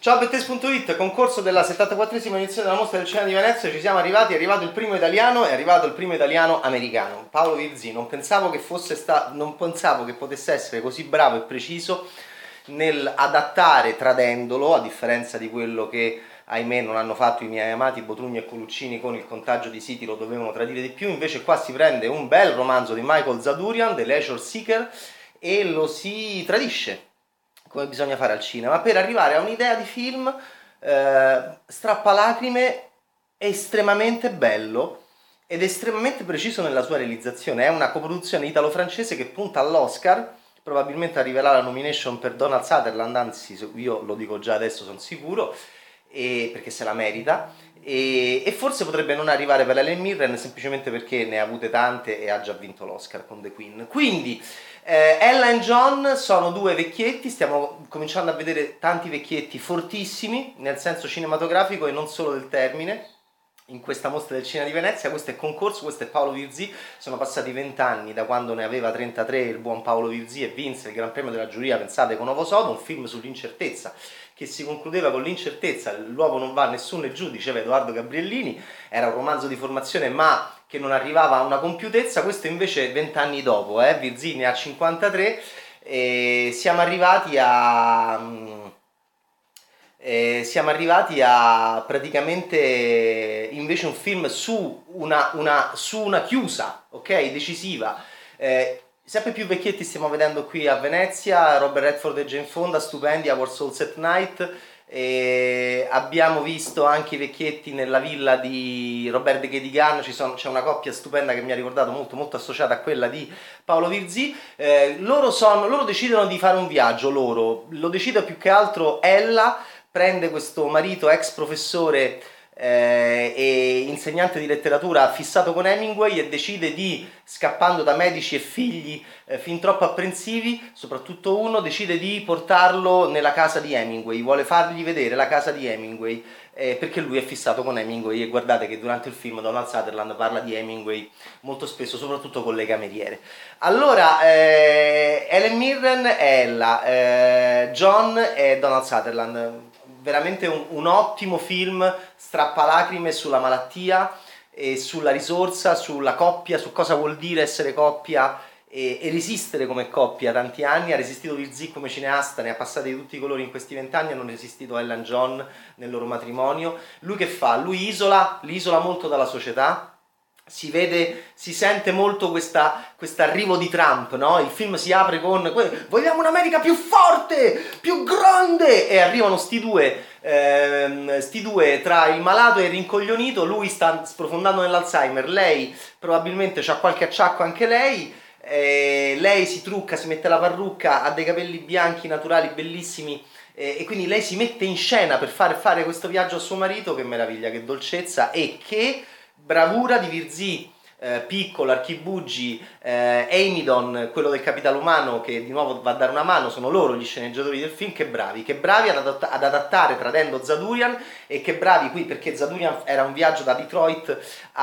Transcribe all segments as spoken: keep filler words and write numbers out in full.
Ciao a Bettes punto it, concorso della settantaquattresima edizione della Mostra del Cinema di Venezia, ci siamo arrivati, è arrivato il primo italiano, è arrivato il primo italiano americano, Paolo Virzì. Non pensavo che fosse sta... non pensavo che potesse essere così bravo e preciso nel adattare tradendolo, a differenza di quello che ahimè non hanno fatto i miei amati Botrugno e Coluccini con Il contagio di Siti, lo dovevano tradire di più. Invece qua si prende un bel romanzo di Michael Zadurian, The Leisure Seeker, e lo si tradisce come bisogna fare al cinema, per arrivare a un'idea di film eh, strappalacrime, estremamente bello ed estremamente preciso nella sua realizzazione. È una coproduzione italo-francese che punta all'Oscar, probabilmente arriverà la nomination per Donald Sutherland, anzi io lo dico già adesso, sono sicuro, e perché se la merita, e, e forse potrebbe non arrivare per Helen Mirren semplicemente perché ne ha avute tante e ha già vinto l'Oscar con The Queen. Quindi eh, Ella e John sono due vecchietti, stiamo cominciando a vedere tanti vecchietti fortissimi nel senso cinematografico e non solo del termine in questa mostra del cinema di Venezia. Questo è concorso, questo è Paolo Virzì. Sono passati vent'anni da quando ne aveva trentatré il buon Paolo Virzì e vinse il Gran Premio della giuria, pensate, con Ovo Sodo, un film sull'incertezza che si concludeva con l'incertezza. L'uovo non va, nessuno è giù, diceva Edoardo Gabriellini. Era un romanzo di formazione ma che non arrivava a una compiutezza. Questo invece vent'anni dopo, eh? Virzì ne ha cinquantatré, e siamo arrivati a... Eh, siamo arrivati a praticamente invece un film su una, una, su una chiusa, ok, decisiva. Eh, sempre più vecchietti stiamo vedendo qui a Venezia, Robert Redford e Jane Fonda, stupendi, Our Souls at Night. E abbiamo visto anche i vecchietti nella villa di Robert Ghedigan. Ci sono, c'è una coppia stupenda che mi ha ricordato molto molto associata a quella di Paolo Virzì. Eh, loro, sono, loro decidono di fare un viaggio, loro lo decide più che altro Ella, prende questo marito ex professore eh, e insegnante di letteratura fissato con Hemingway e decide di, scappando da medici e figli eh, fin troppo apprensivi, soprattutto uno, decide di portarlo nella casa di Hemingway, vuole fargli vedere la casa di Hemingway eh, perché lui è fissato con Hemingway. E guardate che durante il film Donald Sutherland parla di Hemingway molto spesso, soprattutto con le cameriere. Allora, eh, Helen Mirren è Ella, eh, John è Donald Sutherland. Veramente un, un ottimo film strappalacrime sulla malattia e sulla risorsa, sulla coppia, su cosa vuol dire essere coppia e, e resistere come coppia. Tanti anni ha resistito Virzì come cineasta, ne ha passati di tutti i colori in questi vent'anni, hanno resistito Ella e John nel loro matrimonio. Lui che fa? Lui isola, li isola molto dalla società. Si vede, si sente molto questa arrivo di Trump, no? Il film si apre con vogliamo un'America più forte, più grande, e arrivano sti due, ehm, sti due tra il malato e il rincoglionito. Lui sta sprofondando nell'Alzheimer, lei probabilmente ha qualche acciacco anche lei. Eh, lei si trucca, si mette la parrucca, ha dei capelli bianchi naturali bellissimi, eh, e quindi lei si mette in scena per fare fare questo viaggio a suo marito. Che meraviglia, che dolcezza e che bravura di Virzì, eh, Piccolo, Archibugi, eh, Amidon, quello del capitale umano che di nuovo va a dare una mano, sono loro gli sceneggiatori del film. Che bravi, che bravi ad, adatt- ad adattare tradendo Zadurian, e che bravi qui perché Zadurian era un viaggio da Detroit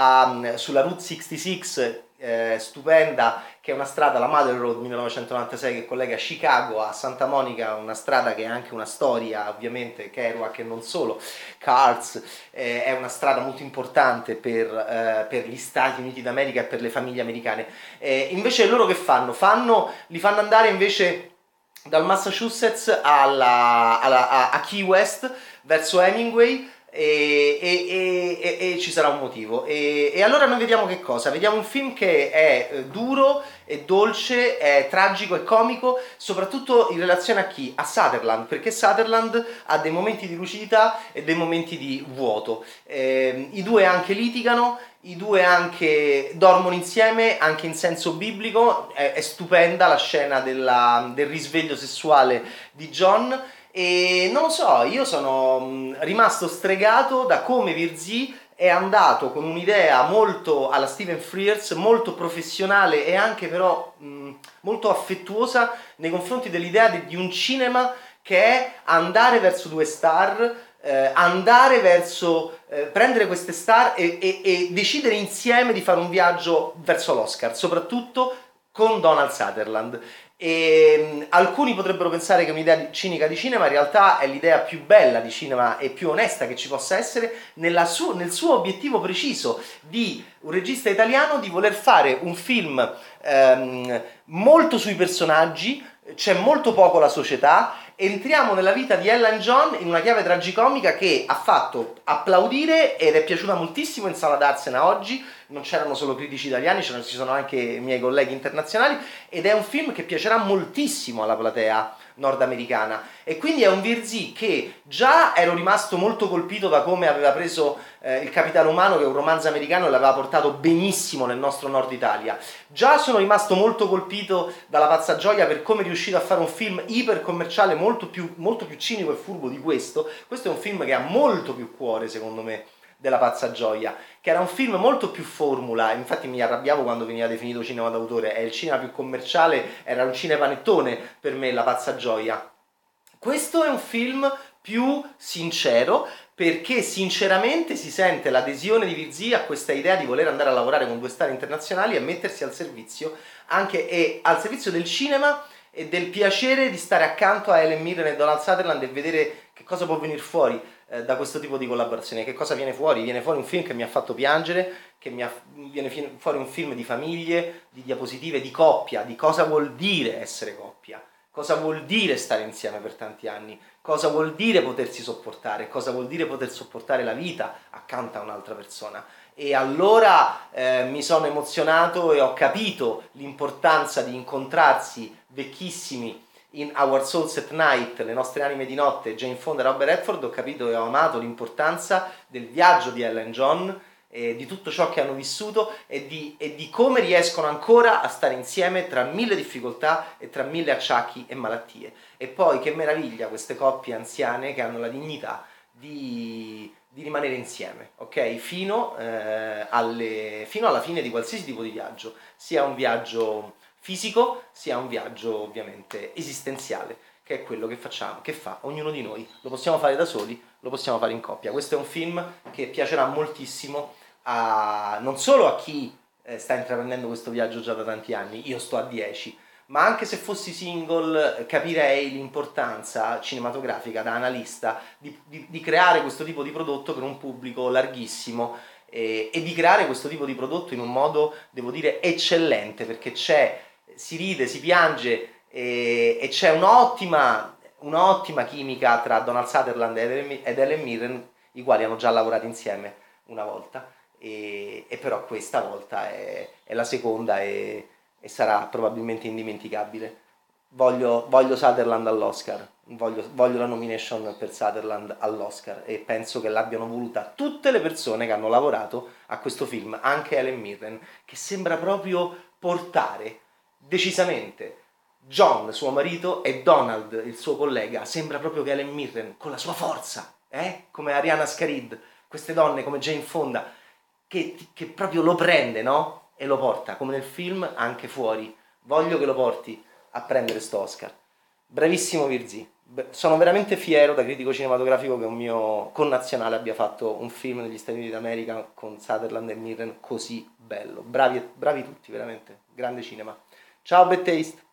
a, sulla Route sessantasei, eh, stupenda, che è una strada, la Mother Road millenovecentonovantasei, che collega Chicago a Santa Monica, una strada che ha anche una storia, ovviamente, Kerouac e non solo, Cars, eh, è una strada molto importante per, eh, per gli Stati Uniti d'America e per le famiglie americane. Eh, invece loro che fanno? fanno? Li fanno andare invece dal Massachusetts alla, alla, a, a Key West, verso Hemingway, E, e, e, e, e ci sarà un motivo. E, e allora noi vediamo che cosa? Vediamo un film che è eh, duro, è dolce, è tragico, è comico, soprattutto in relazione a chi? A Sutherland, perché Sutherland ha dei momenti di lucidità e dei momenti di vuoto. Eh, i due anche litigano, i due anche dormono insieme, anche in senso biblico. È, è stupenda la scena della, del risveglio sessuale di John. E non lo so, io sono rimasto stregato da come Virzì è andato con un'idea molto alla Stephen Frears, molto professionale e anche però mh, molto affettuosa nei confronti dell'idea di, di un cinema che è andare verso due star, eh, andare verso eh, prendere queste star e, e, e decidere insieme di fare un viaggio verso l'Oscar, soprattutto con Donald Sutherland. E mh, alcuni potrebbero pensare che è un'idea di- cinica di cinema, in realtà è l'idea più bella di cinema e più onesta che ci possa essere nella su- nel suo obiettivo preciso di un regista italiano di voler fare un film ehm, molto sui personaggi, c'è molto poco la società, entriamo nella vita di Ellen John in una chiave tragicomica che ha fatto applaudire ed è piaciuta moltissimo in sala Darsena oggi, non c'erano solo critici italiani, c'erano- ci sono anche i miei colleghi internazionali, ed è un film che piacerà moltissimo alla platea nordamericana, e quindi è un Virzì che già ero rimasto molto colpito da come aveva preso eh, Il capitale umano, che è un romanzo americano, e l'aveva portato benissimo nel nostro nord Italia. Già sono rimasto molto colpito dalla Pazza Gioia per come è riuscito a fare un film iper commerciale, molto più, molto più cinico e furbo di questo. Questo è un film che ha molto più cuore, secondo me, della Pazza Gioia, che era un film molto più formula. Infatti mi arrabbiavo quando veniva definito cinema d'autore, è il cinema più commerciale, era un cinepanettone per me La Pazza Gioia. Questo è un film più sincero, perché sinceramente si sente l'adesione di Virzì a questa idea di voler andare a lavorare con due star internazionali e mettersi al servizio anche e al servizio del cinema e del piacere di stare accanto a Helen Mirren e Donald Sutherland e vedere che cosa può venire fuori eh, da questo tipo di collaborazione. Che cosa viene fuori? Viene fuori un film che mi ha fatto piangere, che mi ha, viene fuori un film di famiglie, di diapositive, di coppia, di cosa vuol dire essere coppia. Cosa vuol dire stare insieme per tanti anni? Cosa vuol dire potersi sopportare? Cosa vuol dire poter sopportare la vita accanto a un'altra persona? E allora eh, mi sono emozionato e ho capito l'importanza di incontrarsi vecchissimi in Our Souls at Night, Le nostre anime di notte, Jane Fonda e Robert Redford. Ho capito e ho amato l'importanza del viaggio di Ellen John, eh, di tutto ciò che hanno vissuto e di, e di come riescono ancora a stare insieme tra mille difficoltà e tra mille acciacchi e malattie. E poi che meraviglia queste coppie anziane che hanno la dignità di, di rimanere insieme, ok? Fino, eh, alle, fino alla fine di qualsiasi tipo di viaggio, sia un viaggio fisico, sia un viaggio ovviamente esistenziale, che è quello che facciamo, che fa ognuno di noi. Lo possiamo fare da soli, lo possiamo fare in coppia. Questo è un film che piacerà moltissimo a, non solo a chi eh, sta intraprendendo questo viaggio già da tanti anni, io sto a dieci, ma anche se fossi single capirei l'importanza cinematografica da analista di, di, di creare questo tipo di prodotto per un pubblico larghissimo e, e di creare questo tipo di prodotto in un modo, devo dire, eccellente, perché c'è, si ride, si piange e, e c'è un'ottima, un'ottima chimica tra Donald Sutherland ed Helen Mirren, i quali hanno già lavorato insieme una volta, e, e però questa volta è, è la seconda e, e sarà probabilmente indimenticabile. Voglio, voglio Sutherland all'Oscar, voglio, voglio la nomination per Sutherland all'Oscar, e penso che l'abbiano voluta tutte le persone che hanno lavorato a questo film, anche Helen Mirren, che sembra proprio portare decisamente John, suo marito, e Donald, il suo collega. Sembra proprio che Helen Mirren, con la sua forza, eh? Come Ariana Scarid, queste donne come Jane Fonda, che, che proprio lo prende, no? E lo porta, come nel film, anche fuori. Voglio che lo porti a prendere sto Oscar. Bravissimo Virzì. Sono veramente fiero da critico cinematografico che un mio connazionale abbia fatto un film negli Stati Uniti d'America con Sutherland e Mirren così bello. Bravi, bravi tutti, veramente. Grande cinema. Ciao Bad Taste.